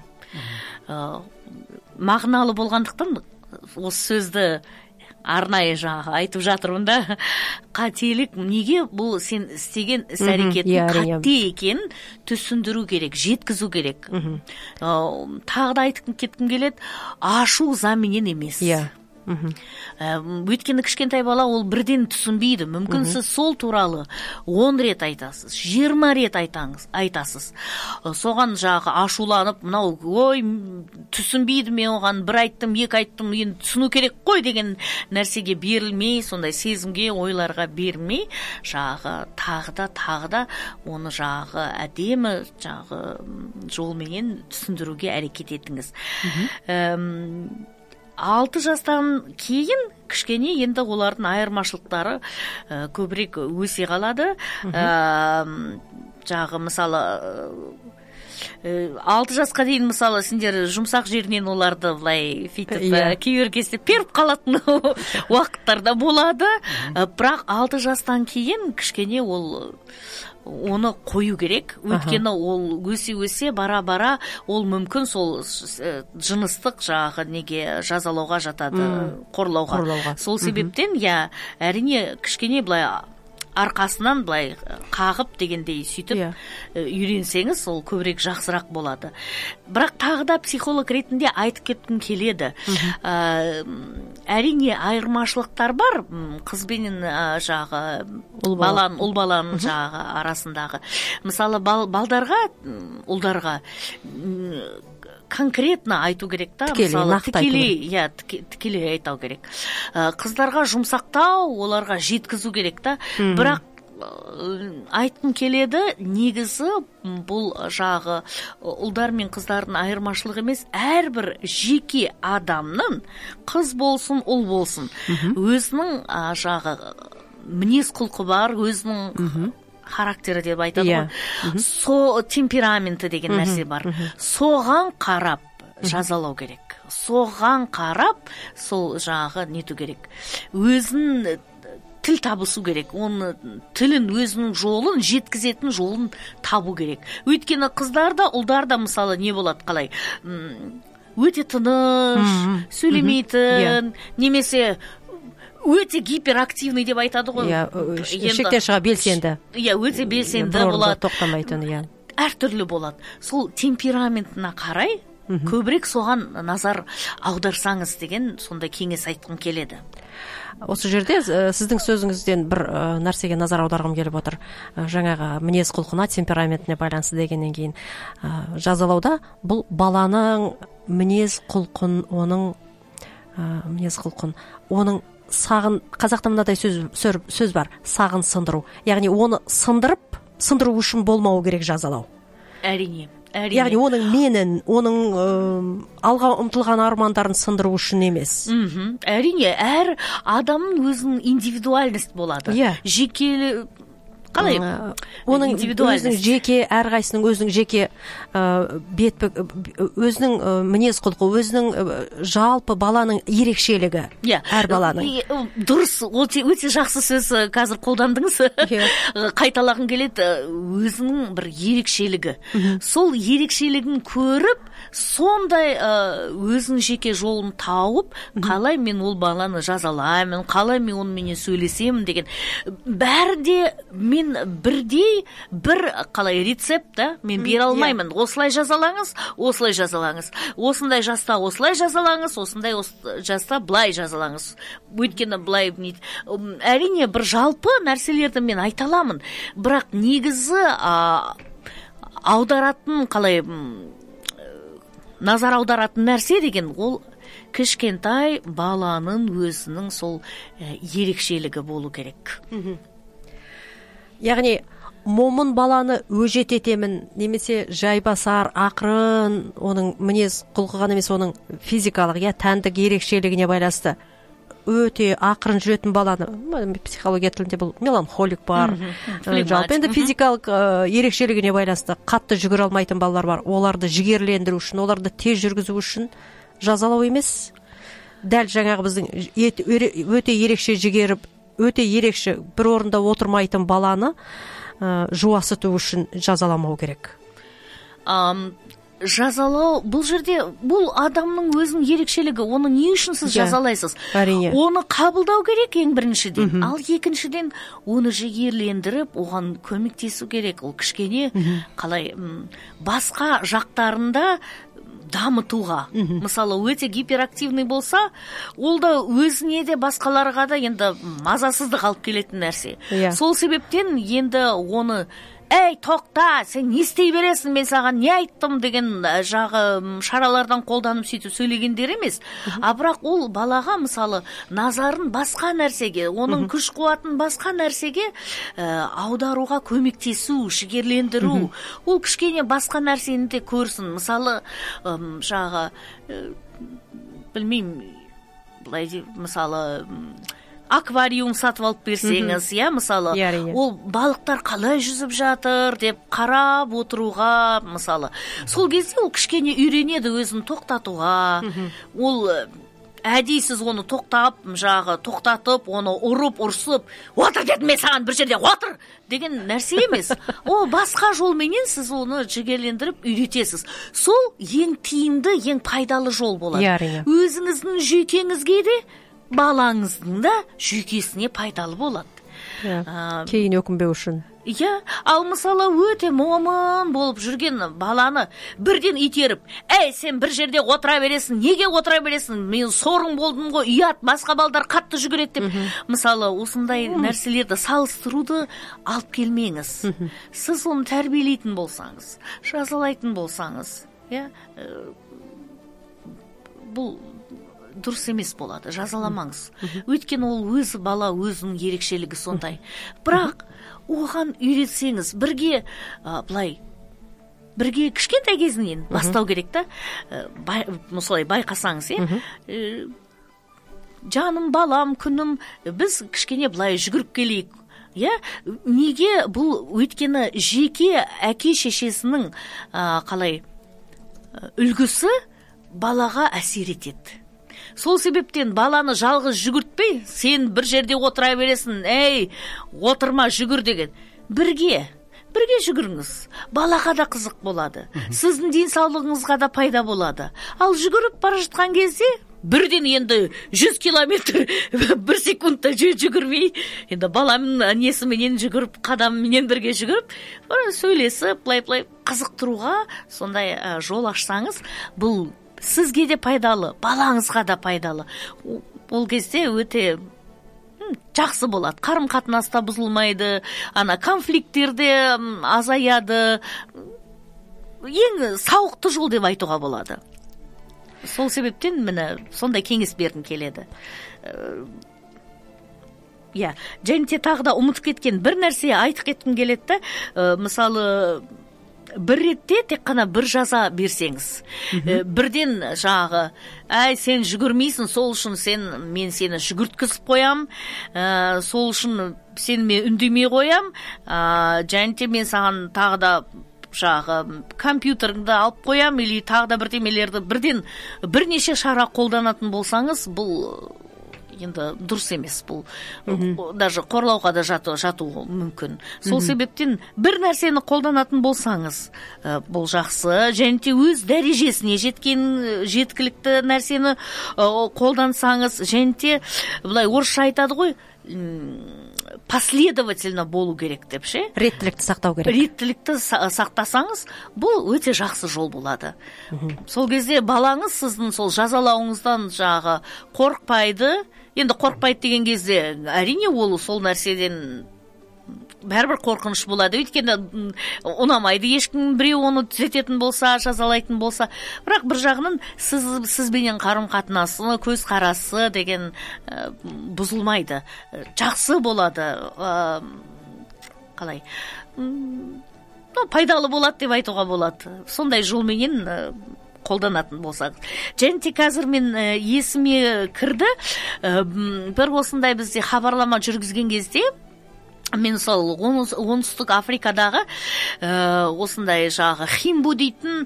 Мағыналы болғандықтан осы сөзді арнайы айтып жатырмын да. Қателік, неге бұл сен істеген іс-әрекеттің қате екенін түсіндіру керек, жеткізу керек. Тағы да айтып кеткім келеді, ашу ызаменен емес. Өйткені кішкентай бала ол бірден түсінбейді. Мүмкін сіз сол туралы 10 рет айтасыз, 20 рет айтасыз. Соған ашуланып, ой, түсінбейді, мен оған бір айттым, екі айттым, енді түсіну керек қой деген нәрсеге берілмей, сондай сезімге, ойларға бермей, тағы да оны әдемі жолменен түсіндіруге әрекет етіңіз. 6 жастан кейін кішкене енді олардың айырмашылықтары көбірек өсе қалады. Мысалы 6 жасқа дейін мысалы сендер жұмсақ жерінен оларды былай сөйтіп кеберкестеп періп қалатын уақыттарда болады. Бірақ 6 жастан кейін кішкене оны қою керек. Өйткені ол өсе бара ол мүмкін сол жыныстық жағы неге жазалауға жатады, қорлауға. Сол себептен әрине кішкене былай арқасынан былай қағып дегендей сөйтіп үйренсеңіз ол көбірек жақсырақ болады. Бірақ тағы да психолог ретінде айтып кеткім келеді. Әрине айырмашылықтар бар қыз бен жағы ұл баланың жағы арасындағы. Мысалы ұлдарға конкретно айту керек та, мысалы тікелей айтау керек. Қыздарға жұмсақтау, оларға жеткізу керек та. Бірақ айтқым келеді, негізі бұл жағы ұлдар мен қыздардың айырмашылығы емес, әрбір жеке адамның, қыз болсын, ұл болсын, өзінің жағы мінез құлқы бар, өзінің характері деп айтады ғой. Темпераменті деген нәрсе бар. Соған қарап жазалау керек. Соған қарап сол жағы нету керек. Өзін тіл табысу керек. Оны тілін, өзінің жолын, жеткізетін жолын табу керек. Өйткені қыздарда, ұлдарда мысалы не болады қалай? Өте тыныш, сөйлемейтін, немесе өте гиперактивный деп айтады ғой. Шектен шыға белсенді. Өте белсенді болады. Тоқтамайтын, әртүрлі болады. Сол темпераментіне қарай көбірек соған назар аударсаңыз деген сондай кеңес айтқым келеді. Осы жерде сіздің сөзіңізден бір нәрсеге назар аударғым келіп отыр. Жаңағы мінез құлқына, темпераментіне байланысты дегеннен кейін жазалауда бұл баланың мінез құлқын, оның қазақта мынадай сөз бар, сағын сындыру. Яғни оны сындыру үшін болмауы керек жазалау. Әрине. Яғни оның алға ұмтылған армандарын сындыру үшін емес. Әрине, әр адамның өзінің индивидуальность болады. Жекелі қалай? Оның өзінің жеке, әрқайсының өзінің жеке өзінің мінез құлқы, өзінің жалпы баланың ерекшелігі. Әр баланың. Дұрыс, өте жақсы сөз қазір қолдандыңыз. Қайталағым келеді, өзінің бір ерекшелігі. Сол ерекшелігін көріп, сондай өзінің жеке жолын тауып, қалай мен ол баланы жазалаймын, қалай мен онымен сөйлесемін деген. Бәрде мен бірдей бір қалай рецепт мен бере алмаймын. Осылай жазалаңыз, осылай жазалаңыз. Осындай жаста осылай жазалаңыз, осындай жаста былай жазалаңыз. Өйткені былай әрине бір жалпы нәрселерді мен айта аламын. Бірақ негізі аударатын қалай назар аударатын нәрсе деген ол кішкентай баланың өзінің сол ерекшелігі болу керек. Яғни момын баланы өжет етемін, немесе жайбасар, ақырын, оның мінез құлқы ғана емес, оның физикалық, тәндік ерекшелігіне байланысты өте ақырын жүретін баланы, психология тілінде бұл меланхолик бар. Жалпы енді физикалық ерекшелігіне байланысты қатты жүгіре алмайтын балалар бар. Оларды жігерлендіру үшін, оларды тез жүргізу үшін жазалау емес. Дәл жаңағы біздің өте ерекше жігеріп, өте ерекше бір орында отырмайтын баланы жуасыту үшін жазаламау керек. Жазалау, бұл жерде, бұл адамның өзінің ерекшелігі, оны не үшін сіз жазалайсыз? Әрине. Оны қабылдау керек ең біріншіден. Ал екіншіден, оны жігерлендіріп, оған көмектесу керек. Ол кішкене қалай басқа жақтарында дамытуға. Мысалы, өте гиперактивный болса, ол да өзіне де басқаларға да енді мазасыздық алып келетін нәрсе. Сол себептен енді оны әй, тоқта, сен не істей бересің, мен саған не айттым деген жағы шаралардан қолданып сөйтіп сөйлегендер емес. Бірақ ол балаға мысалы назарын басқа нәрсеге, оның күш қуатын басқа нәрсеге аударуға көмектесу, жігерлендіру. Ол кішкене басқа нәрсені де көрсін. Мысалы жағы білмеймін, мысалы аквариум сатып алып берсеңіз, мысалы, ол балықтар қалай жүзіп жатыр деп қарап отыруға, мысалы, сол кезде ол кішкене үйренеді өзін тоқтатуға. Ол әдейсіз оны тоқтатып, оны ұрсып, отыр дедім мен саған бір жерде, отыр деген нәрсе емес. О, басқа жолменен сіз оны жігерлендіріп үйретесіз. Сол ең тиімді, ең пайдалы жол болады. Өзіңіздің жүйкеңізге де, балаңыздың да жүйкесіне пайдалы болады. Кейін өкінбеу үшін. Ал мысалы өте момын болып жүрген баланы бірден итеріп, сен бір жерде отыра бересің, неге отыра бересің, мен сорың болдым ғой, ұят, басқа балдар қатты жүгіреді деп, мысалы, осындай нәрселерді салыстыруды алып келмеңіз. Сіз оны тәрбиелейтін болсаңыз, жазалайтын болсаңыз, бұл дұрыс емес болады, жазаламаңыз. Өйткені ол өзі бала, өзінің ерекшелігі сондай. Бірақ оған үйретсеңіз, бірге кішкентай кезінен бастау керек та, солай байқасаңыз, жаным, балам, күнім, біз кішкене былай жүгіріп келейік. Неге бұл, өйткені жеке әке шешесінің үлгісі балаға әсер етеді. Сол себептен баланы жалғыз жүгіртпей, сен бір жерде отыра бересің, отырма, жүгір деген. Бірге жүгіріңіз. Балаға да қызық болады. Сіздің денсаулығыңызға да пайда болады. Ал жүгіріп бара жатқан кезде, бірден енді 100 километр бір секундта жүгірмей, енді баламның несіменен жүгіріп, қадамменен бірге жүгіріп, сөйлесіп, плай қызықтыруға сондай жол ашсаңыз, бұл сізге де пайдалы, балаңызға да пайдалы. Ол кезде өте жақсы болады. Қарым-қатынаста бұзылмайды, конфликттер де азаяды. Ең сауықты жол деп айтуға болады. Сол себептен мені сондай кеңес бергім келеді. Және тағы да ұмытып кеткен бір нәрсе айтып кеткім келеді. Мысалы, бір ретте тек қана бір жаза берсеңіз, бірден сен жүгірмейсің, сол үшін мен сені жүгірткізіп қоям, сол үшін сен мен үндемей қоям, және мен саған тағы да компьютеріңді алып қоям, или тағы да бірдемелерді бірнеше шара қолданатын болсаңыз, бұл енді дұрыс емес, бұл даже қорлауға да жатуы мүмкін. Сол себептен бір нәрсені қолданатын болсаңыз, бұл жақсы, және де өз дәрежесіне жеткілікті нәрсені қолдансаңыз, және де былай орысша айтады ғой, последовательно болу керек деп ше. Реттілікті сақтау керек. Реттілікті сақтасаңыз, бұл өте жақсы жол болады. Сол кезде балаңыз сіздің сол жазалауыңыздан қорықпайды. Енді қорықпайды деген кезде, әрине ол сол нәрседен бәрібір қорқыныш болады. Өйткені ұнамайды, ешкім біреу оны түзететін болса, жазалайтын болса. Бірақ бір жағынан сізбенен қарым-қатынасы, көзқарасы деген бұзылмайды. Жақсы болады. Қалай? Пайдалы болады деп айтуға болады. Сондай жолменен қолданатын болсаңыз. Және де қазір мен есіме кірді, бір осындай бізде хабарлама жүргізген кезде, мен сол оңтүстік Африкадағы осындай химбу дейтін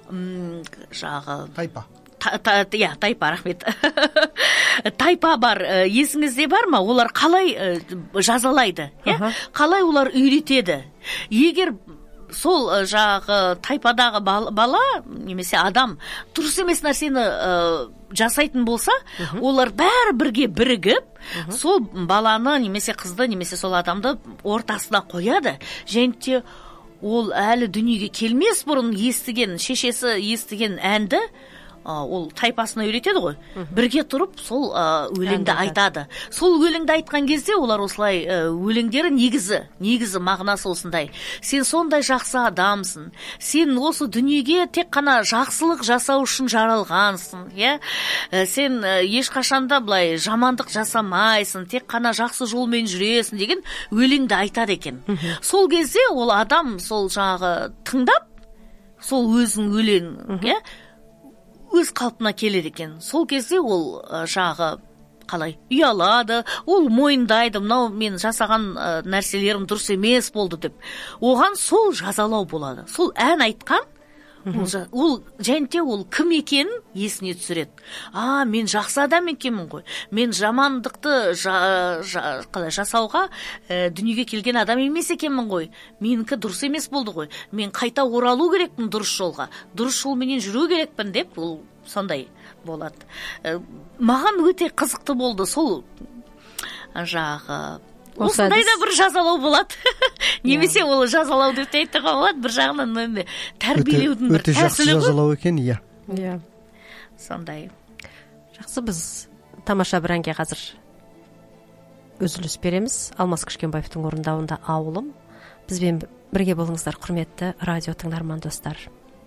тайпа. Тайпа, рахмет. Тайпа бар, есіңізде бар ма? Олар қалай жазалайды? Қалай олар үйретеді? Егер сол тайпадағы бала, немесе адам дұрыс емес нәрсені жасайтын болса, олар бәрі бірге бірігіп, сол баланы, немесе қызды, немесе сол адамды ортасына қояды. Және де ол әлі дүниеге келмес бұрын шешесі естіген әнді, ол тайпасына үйретеді ғой. Бірге тұрып, сол өлеңді айтады. Сол өлеңді айтқан кезде, олар осылай өлеңдері негізі мағынасы осындай. Сен сондай жақсы адамсың. Сен осы дүниеге тек қана жақсылық жасау үшін жаралғансың. Сен ешқашанда былай жамандық жасамайсың, тек қана жақсы жолмен жүресің деген өлеңді айтады екен. Сол кезде ол адам сол тыңдап, сол өзің өлең, өз қалпына келеді екен. Сол кезде ол қалай ұялады, ол мойындайды, мынау мен жасаған нәрселерім дұрыс емес болды деп. Оған сол жазалау болады. Сол ән айтқан, ол және ол кім екенін есіне түсіреді. Мен жақсы адам екенмін ғой. Мен жамандықты қалай жасауға дүниеге келген адам емес екенмін ғой. Менікі дұрыс емес болды ғой. Мен қайта оралу керекпін дұрыс жолға. Дұрыс жолменен жүру керекпін деп, ол сондай болады. Маған өте қызықты болды сол жағы. Осындай да бір жазалау болады. Немесе ол жазалау деп те айтуға болады. Bir жағынан тәрбиелеудің бір тәсілі ғой. Өте жақсы жазалау екен, иә. Иә. Сондай. Жақсы, біз тамаша бір әнге қазір үзіліс береміз. Алмас Кішкенбаевтың орындауында ауылым. Бізбен бірге болыңыздар, құрметті радио тыңдарман достар.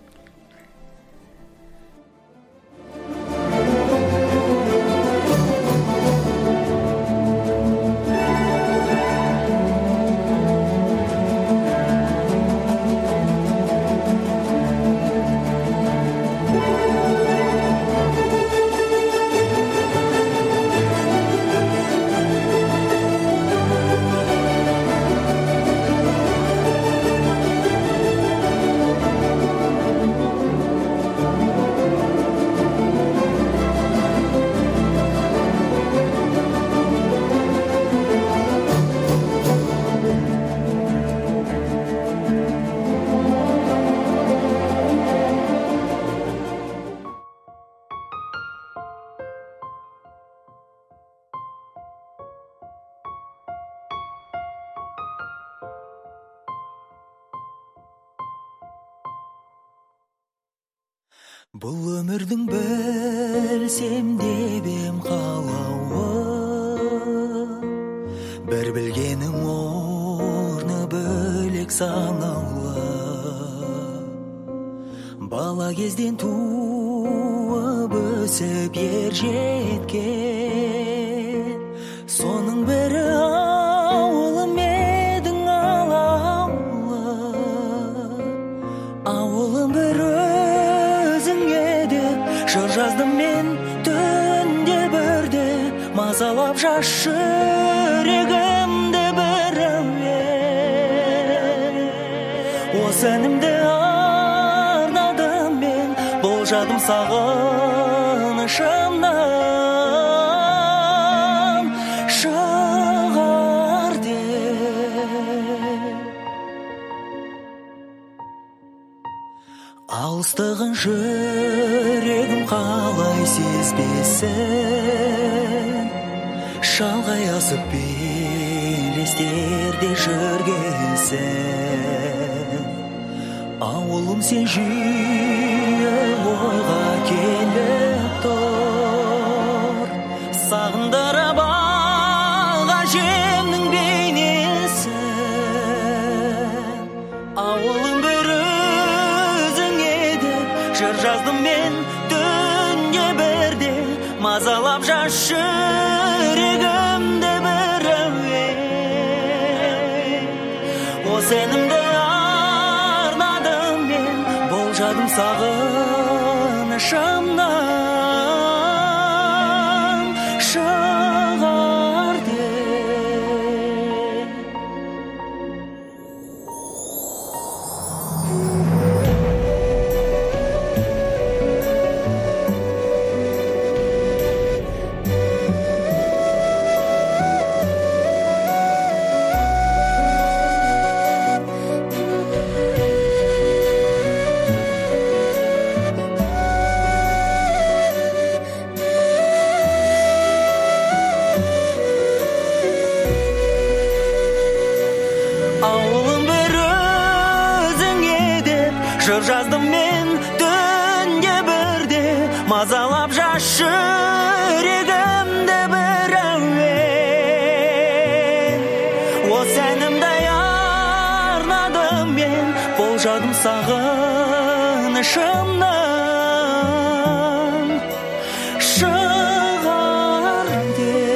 Бұл өмірдің білсем деп ем қалауы, бір білгенің орны бөлек санаулы. Бала кезден туып өсіп ер жеткен, соның бірі ауылым едің алаулы. Ауылым бір жыр жаздым мен түнде бірде, мазалап жас жүрегімді бір әуен. Осы әнімді арнадым мен, болжадым сағынышымнан шығар деп. Алыстығын жүрегім қалай сезбесін, шалғай асып белестерде жүргесін. Ауылым сен жиі ойға келіп тұр, сағындырып алған жемнің бейнесін. Ауылым бір жыр жаздым мен түнде бірде, мазалап жас жүрегімді бір әуен. Осы әнімді арнадым мен, болжадым сағынышымнан шығар деп. Жыр жаздым мен түнде бірде, мазалап жас жүрегімді бір әуен. Осы әнімді арнадым мен, болжадым сағынышымнан шығар деп.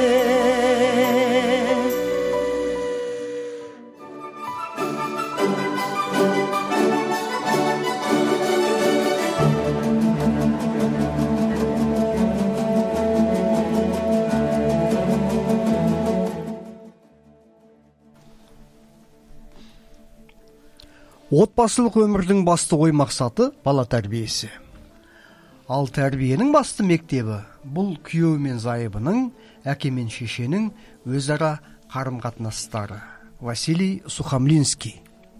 Отбасылық өмірдің басты ой мақсаты бала тәрбиесі. Ал тәрбиенің басты мектебі бұл күйеу мен зайыбының, әке мен шешенің өзара қарым-қатынастары. Василий Сухомлинский.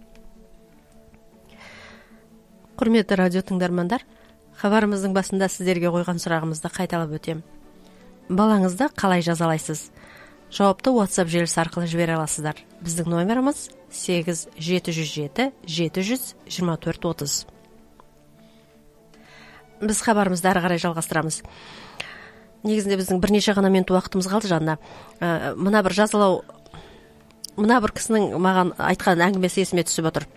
Құрметті радио тыңдармандар, хабарымыздың басында сіздерге қойған сұрағымызды қайталап өтем. Балаңызды қалай жазалайсыз? Жауапты WhatsApp желісі арқылы жібере аласыздар. Біздің номеріміз 8-707-700-24-30. Біз хабарымызды ары қарай жалғастырамыз. Негізінде біздің бірнеше ғана минут уақытымыз қалды Жанна. Мына бір кісінің маған айтқан әңгімесі есіме түсіп отыр.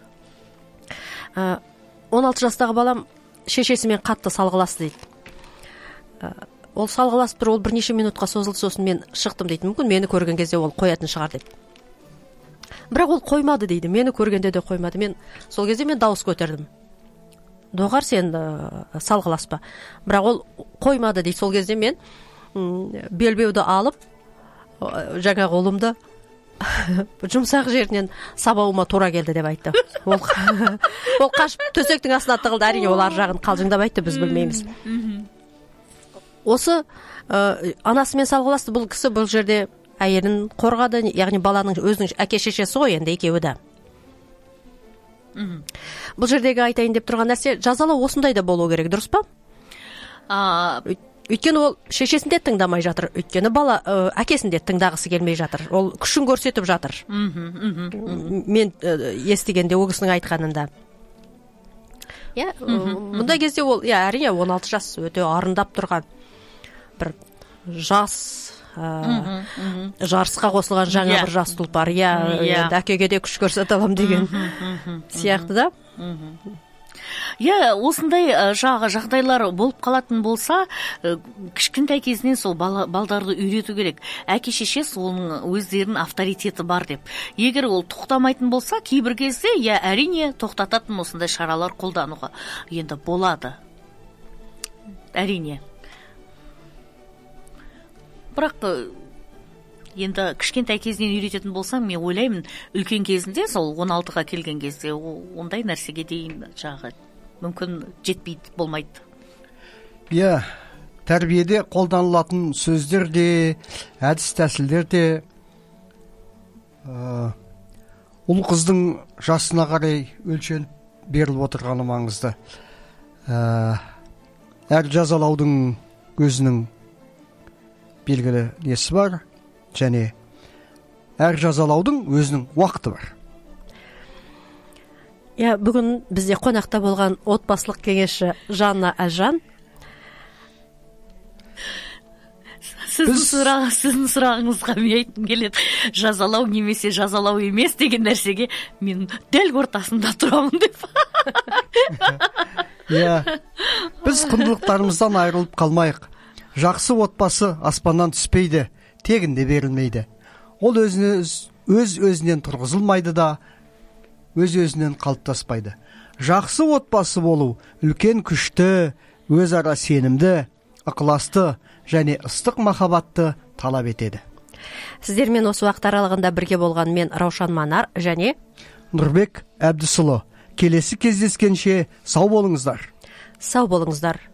16 жастағы балам шешесімен қатты салғыласты дейді. Ол салғыласып тұр, ол бірнеше минутқа созылды, сосын мен шықтым дейді. Мүмкін мені көрген кезде ол қоятын шығар дейді. Бірақ ол қоймады дейді. Мені көргенде де қоймады. Мен сол кезде дауыс көтердім. Доғар, сен салғыласпа. Бірақ ол қоймады дейді. Сол кезде мен белбеуді алып, жаңа қолымды жұмсақ жерінен сабауыма тура келді деп айтты. Ол қашып төсектің астына тығылды. Әрине ол ар жағын қалжыңдап айтты, біз білмейміз. Осы анасымен салғыласты. Бұл кісі бұл жерде әйелін қорғады, яғни баланың өзінің әке шешесі ғой, енді екеуі де. Бұл жердегі айтайын деп тұрған нәрсе, жазалау осындай да болу керек, дұрыс па? Өйткені ол шешесін де тыңдамай жатыр, өйткені бала әкесін де тыңдағысы келмей жатыр. Ол күшін көрсетіп жатыр. Мен естігенде ол кісінің айтқанында. Мұндай кезде ол, әрине 16 жас өте арындап тұрған бір жас, жарысқа қосылған жаңа бір жас тұлпар. Әкеге де күш көрсете алам деген сияқты да. Осындай жағдайлар болып қалатын болса, кішкентай кезінен сол балдарды үйрету керек. Әке шешесі оның өздерінің авторитеті бар деп. Егер ол тоқтамайтын болса, кейбір кезде әрине тоқтататын осындай шаралар қолдануға енді болады. Әрине. Бірақ енді кішкентай кезінен үйрететін болсам, мен ойлаймын, үлкен кезінде, сол 16-ға келген кезде, ондай нәрсеге дейін мүмкін жетпейді, болмайды. Тәрбиеде қолданылатын сөздер де, әдіс тәсілдер де ұл қыздың жасына қарай өлшеніп беріліп отырғаны маңызды. Әр жазалаудың өзінің белгілі несі бар, және әр жазалаудың өзінің уақыты бар. Бүгін бізде қонақта болған отбасылық кеңесші Жанна Әлжан. Сіздің сұрағыңызға мен айтқым келеді. Жазалау немесе жазалау емес деген нәрсеге мен дәл ортасында тұрамын деп. Біз құндылықтарымыздан айырылып қалмайық. Жақсы отбасы аспаннан түспейді, тегінде берілмейді. Ол өз-өзінен тұрғызылмайды да, өз-өзінен қалыптаспайды. Жақсы отбасы болу үлкен күшті, өзара сенімді, ықыласты және ыстық махаббатты талап етеді. Сіздермен осы уақыт аралығында бірге болған мен Раушан Манар және Нұрбек Әбдісұлы. Келесі кездескенше сау болыңыздар. Сау болыңыздар.